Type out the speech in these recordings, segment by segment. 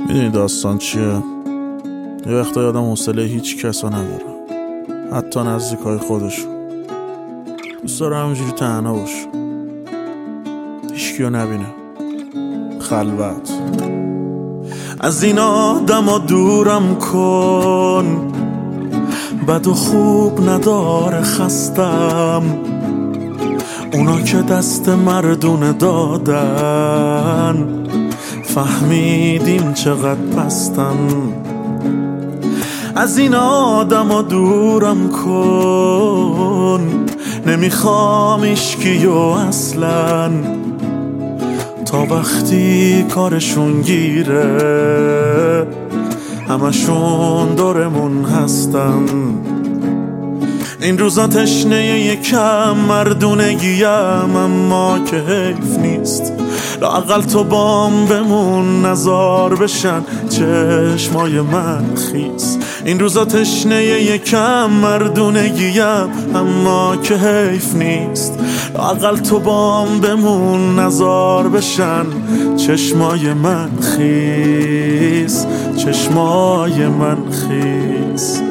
میدونی داستان چیه؟ یه وقتا یادم حوصله هیچ کسا نداره، حتی نزدیکای خودشو. دوست داره همینجوری تنها باشه، هیچکیو نبینه، خلوت. از این آدما دورم کن، بد و خوب نداره خستم. اونا که دست مردونه دادن، فهمیدیم چقدر پستن. از این آدما دورم کن، نمیخوام ایشکیو اصلا، تا وقتی کارشون گیره همشون دورمون هستن. این روزا تشنه یکم مردونگیم، اما که حیف نیست لااقل تو بام بمون، نزار بشن چشمای من خیس. این روزا تشنه یکم مردونگیم، اما که حیف نیست لااقل تو بام بمون، نزار بشن چشمای من خیس، چشمای من خیس.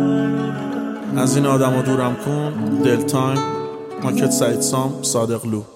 از این آدما دورم کن، دل تایم، ماکت سعید سام، صادق لو.